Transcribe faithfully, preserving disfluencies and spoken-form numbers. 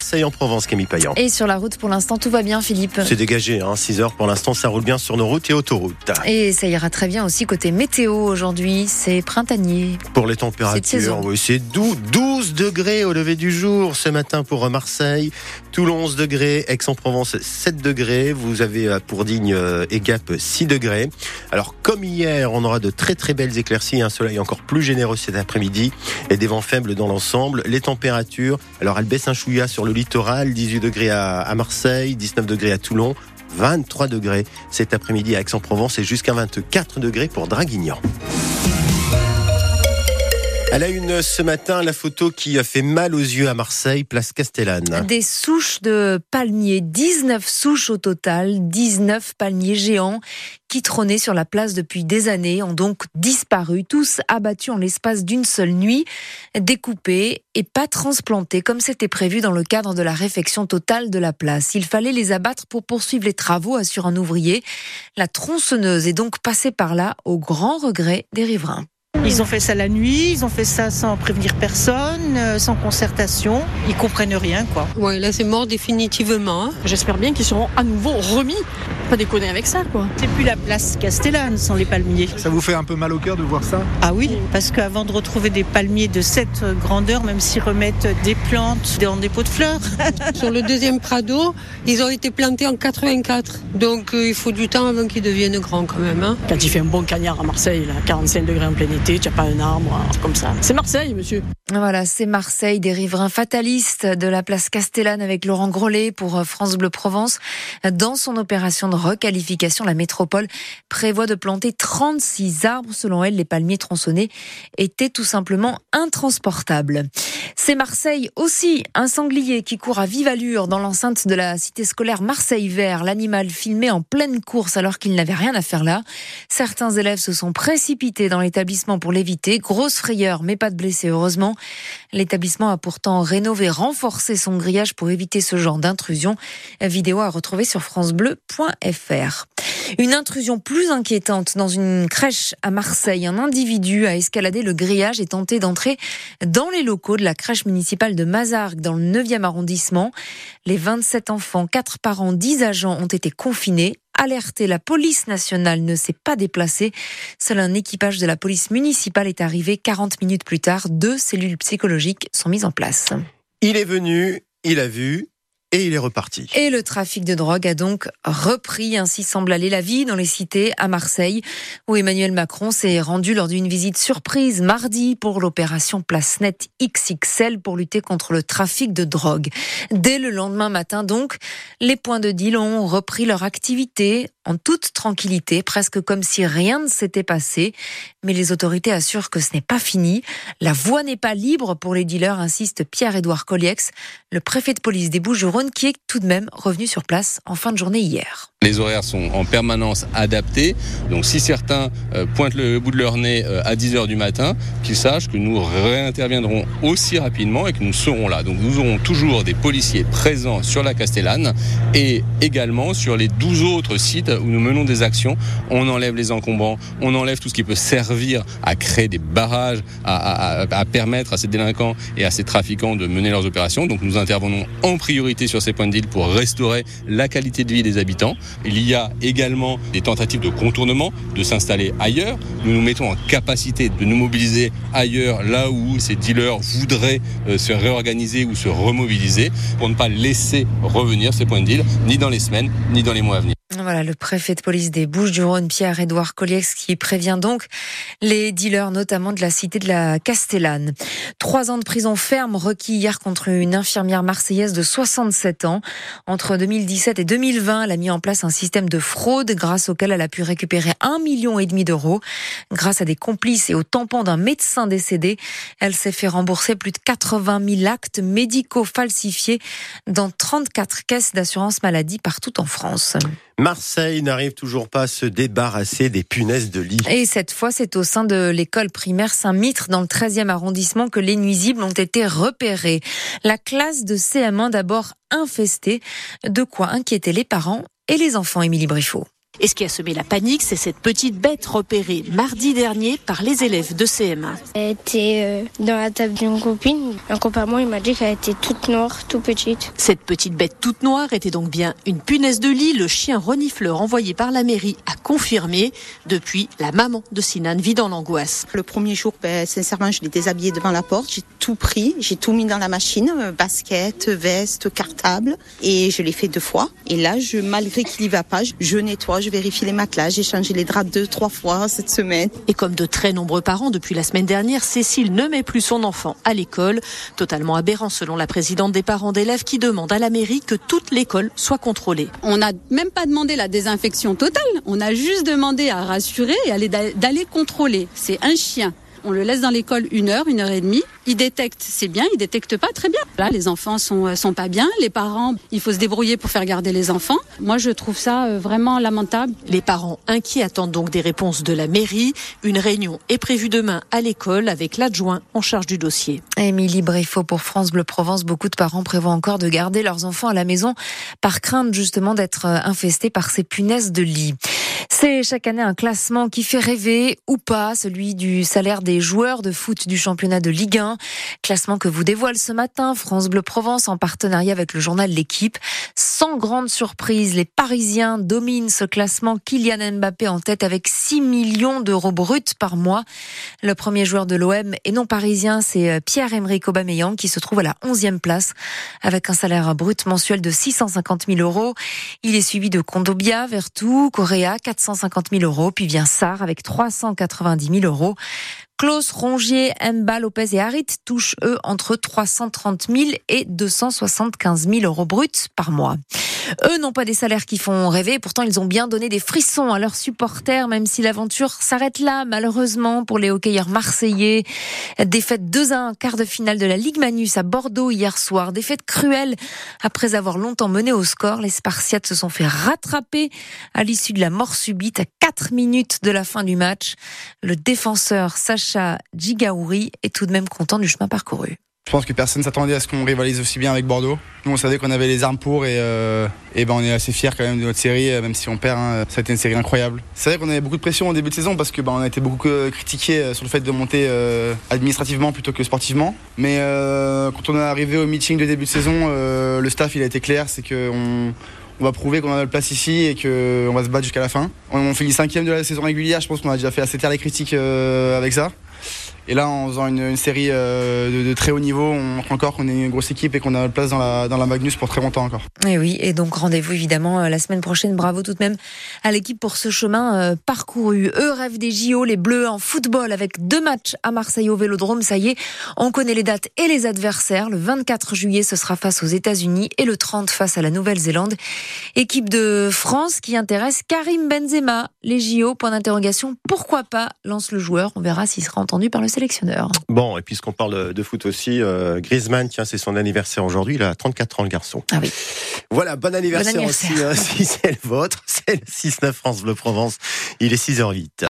Marseille-en-Provence, Camille Payan. Et sur la route, pour l'instant, tout va bien, Philippe. C'est dégagé, hein, six heures pour l'instant, ça roule bien sur nos routes et autoroutes. Et ça ira très bien aussi côté météo aujourd'hui, c'est printanier. Pour les températures, oui, c'est doux, douze degrés au lever du jour ce matin pour Marseille, Toulon onze degrés, Aix-en-Provence sept degrés, vous avez pour Digne et Gap six degrés. Alors comme hier, on aura de très très belles éclaircies, un soleil encore plus généreux cet après-midi et des vents faibles dans l'ensemble. Les températures, alors elles baissent un chouïa sur le littoral, dix-huit degrés à, à Marseille, dix-neuf degrés à Toulon, vingt-trois degrés cet après-midi à Aix-en-Provence et jusqu'à vingt-quatre degrés pour Draguignan. À la une ce matin, la photo qui a fait mal aux yeux à Marseille, place Castellane. Des souches de palmiers, dix-neuf souches au total, dix-neuf palmiers géants qui trônaient sur la place depuis des années, ont donc disparu, tous abattus en l'espace d'une seule nuit, découpés et pas transplantés comme c'était prévu dans le cadre de la réfection totale de la place. Il fallait les abattre pour poursuivre les travaux, assure un ouvrier. La tronçonneuse est donc passée par là au grand regret des riverains. Ils ont fait ça la nuit, ils ont fait ça sans prévenir personne, sans concertation. Ils comprennent rien, quoi. Ouais, là c'est mort définitivement. J'espère bien qu'ils seront à nouveau remis. Pas déconner avec ça, quoi. C'est plus la place Castellane sans les palmiers. Ça vous fait un peu mal au cœur de voir ça ? Ah oui, parce qu'avant de retrouver des palmiers de cette grandeur, même s'ils remettent des plantes dans des pots de fleurs. Sur le deuxième Prado, ils ont été plantés en quatre-vingt-quatre. Donc euh, il faut du temps avant qu'ils deviennent grands quand même. Hein. Quand il fait un bon cagnard à Marseille, là, quarante-cinq degrés en plein été, tu n'as pas un arbre, comme ça. C'est Marseille, monsieur. Voilà, c'est Marseille, des riverains fatalistes de la place Castellane avec Laurent Grollet pour France Bleu Provence. Dans son opération de requalification, la métropole prévoit de planter trente-six arbres. Selon elle, les palmiers tronçonnés étaient tout simplement intransportables. C'est Marseille aussi, un sanglier qui court à vive allure dans l'enceinte de la cité scolaire Marseille Vert. L'animal filmé en pleine course alors qu'il n'avait rien à faire là. Certains élèves se sont précipités dans l'établissement pour l'éviter. Grosse frayeur, mais pas de blessés, heureusement. L'établissement a pourtant rénové, renforcé son grillage pour éviter ce genre d'intrusion. Vidéo à retrouver sur francebleu point f r. Une intrusion plus inquiétante dans une crèche à Marseille. Un individu a escaladé le grillage et tenté d'entrer dans les locaux de la crèche municipale de Mazargues dans le neuvième arrondissement. Les vingt-sept enfants, quatre parents, dix agents ont été confinés. Alerté, la police nationale ne s'est pas déplacée. Seul un équipage de la police municipale est arrivé quarante minutes plus tard. Deux cellules psychologiques sont mises en place. Il est venu, il a vu et il est reparti. Et le trafic de drogue a donc repris. Ainsi semble aller la vie dans les cités à Marseille, où Emmanuel Macron s'est rendu lors d'une visite surprise mardi pour l'opération Place Net X X L pour lutter contre le trafic de drogue. Dès le lendemain matin donc, les points de deal ont repris leur activité en toute tranquillité, presque comme si rien ne s'était passé. Mais les autorités assurent que ce n'est pas fini. La voie n'est pas libre pour les dealers, insiste Pierre-Édouard Colliex, le préfet de police des Bouches-du-Rhône, qui est tout de même revenu sur place en fin de journée hier. Les horaires sont en permanence adaptés. Donc si certains euh, pointent le bout de leur nez euh, à dix heures du matin, qu'ils sachent que nous réinterviendrons aussi rapidement et que nous serons là. Donc nous aurons toujours des policiers présents sur la Castellane et également sur les douze autres sites où nous menons des actions. On enlève les encombrants, on enlève tout ce qui peut servir à créer des barrages, à, à, à permettre à ces délinquants et à ces trafiquants de mener leurs opérations. Donc nous intervenons en priorité sur ces points de deal pour restaurer la qualité de vie des habitants. Il y a également des tentatives de contournement, de s'installer ailleurs. Nous nous mettons en capacité de nous mobiliser ailleurs, là où ces dealers voudraient euh, se réorganiser ou se remobiliser, pour ne pas laisser revenir ces points de deal, ni dans les semaines, ni dans les mois à venir. Voilà, le préfet de police des Bouches-du-Rhône, Pierre-Édouard Colliex, qui prévient donc les dealers, notamment de la cité de la Castellane. Trois ans de prison ferme requis hier contre une infirmière marseillaise de soixante-sept ans. Entre deux mille dix-sept et deux mille vingt, elle a mis en place un système de fraude grâce auquel elle a pu récupérer un million et demi d'euros. Grâce à des complices et au tampon d'un médecin décédé, elle s'est fait rembourser plus de quatre-vingt mille actes médicaux falsifiés dans trente-quatre caisses d'assurance maladie partout en France. Marseille n'arrive toujours pas à se débarrasser des punaises de lit. Et cette fois, c'est au sein de l'école primaire Saint-Mitre, dans le treizième arrondissement, que les nuisibles ont été repérés. La classe de C M un d'abord infestée, de quoi inquiéter les parents et les enfants, Émilie Briffaut. Et ce qui a semé la panique, c'est cette petite bête repérée mardi dernier par les élèves de C M un. Elle était euh, dans la table d'une copine. Un copain à moi, il m'a dit qu'elle était toute noire, toute petite. Cette petite bête toute noire était donc bien une punaise de lit. Le chien renifleur envoyé par la mairie a confirmé. Depuis, la maman de Sinan vit dans l'angoisse. Le premier jour, ben, sincèrement, je l'ai déshabillée devant la porte. J'ai tout pris, j'ai tout mis dans la machine, euh, basket, veste, cartable. Et je l'ai fait deux fois. Et là, je, malgré qu'il y va pas, je nettoie, je vérifie les matelas, j'ai changé les draps deux, trois fois cette semaine. Et comme de très nombreux parents depuis la semaine dernière, Cécile ne met plus son enfant à l'école. Totalement aberrant selon la présidente des parents d'élèves qui demande à la mairie que toute l'école soit contrôlée. On n'a même pas demandé la désinfection totale, on a juste demandé à rassurer et aller, d'aller contrôler. C'est un chien. On le laisse dans l'école une heure, une heure et demie. Il détecte, c'est bien. Il détecte pas, très bien. Là, les enfants sont sont pas bien. Les parents, il faut se débrouiller pour faire garder les enfants. Moi, je trouve ça vraiment lamentable. Les parents inquiets attendent donc des réponses de la mairie. Une réunion est prévue demain à l'école avec l'adjoint en charge du dossier. Émilie Briffaut pour France Bleu Provence. Beaucoup de parents prévoient encore de garder leurs enfants à la maison par crainte justement d'être infestés par ces punaises de lit. C'est chaque année un classement qui fait rêver ou pas, celui du salaire des joueurs de foot du championnat de Ligue un. Classement que vous dévoile ce matin France Bleu Provence en partenariat avec le journal L'Équipe. Sans grande surprise, les Parisiens dominent ce classement. Kylian Mbappé en tête avec six millions d'euros bruts par mois. Le premier joueur de l'O M et non parisien, c'est Pierre-Emerick Aubameyang qui se trouve à la onzième place avec un salaire brut mensuel de six cent cinquante mille euros. Il est suivi de Kondogbia, Vertu, Correa, quatre cent cinquante mille euros. Puis vient Sarr avec trois cent quatre-vingt-dix mille euros. Klose, Rongier, Mba, Lopez et Harit touchent, eux, entre trois cent trente mille et deux cent soixante-quinze mille euros bruts par mois. Eux n'ont pas des salaires qui font rêver, pourtant ils ont bien donné des frissons à leurs supporters, même si l'aventure s'arrête là, malheureusement, pour les hockeyeurs marseillais. Défaite deux à un, quart de finale de la Ligue Manus à Bordeaux hier soir. Défaite cruelle. Après avoir longtemps mené au score, les Spartiates se sont fait rattraper à l'issue de la mort subite à quatre minutes de la fin du match. Le défenseur Sacha Djigaouri est tout de même content du chemin parcouru. Je pense que personne ne s'attendait à ce qu'on rivalise aussi bien avec Bordeaux. Nous, on savait qu'on avait les armes pour et, euh, et ben, on est assez fiers quand même de notre série, même si on perd. Hein, ça a été une série incroyable. C'est vrai qu'on avait beaucoup de pression au début de saison parce que ben, on a été beaucoup critiqués sur le fait de monter euh, administrativement plutôt que sportivement. Mais euh, quand on est arrivé au meeting de début de saison, euh, le staff il a été clair, c'est qu'on on va prouver qu'on a notre place ici et qu'on va se battre jusqu'à la fin. On, on finit cinquième de la saison régulière, je pense qu'on a déjà fait assez taire les critiques euh, avec ça. Et là, en faisant une, une série euh, de, de très haut niveau, on montre encore qu'on est une grosse équipe et qu'on a notre place dans la, dans la Magnus pour très longtemps encore. Et oui, et donc rendez-vous évidemment la semaine prochaine. Bravo tout de même à l'équipe pour ce chemin euh, parcouru. Eux rêvent des J O, les Bleus en football avec deux matchs à Marseille au Vélodrome. Ça y est, on connaît les dates et les adversaires. Le vingt-quatre juillet, ce sera face aux États-Unis et le trente face à la Nouvelle-Zélande. Équipe de France qui intéresse Karim Benzema. Les J O, point d'interrogation. Pourquoi pas, lance le joueur. On verra s'il sera entendu par le sélectionneur. Bon, et puisqu'on parle de foot aussi, euh, Griezmann, tiens, c'est son anniversaire aujourd'hui, il a trente-quatre ans le garçon. Ah oui. Voilà, bon anniversaire, bon anniversaire. aussi, euh, si c'est le vôtre, c'est le six neuf France Bleu Provence, il est six heures huit.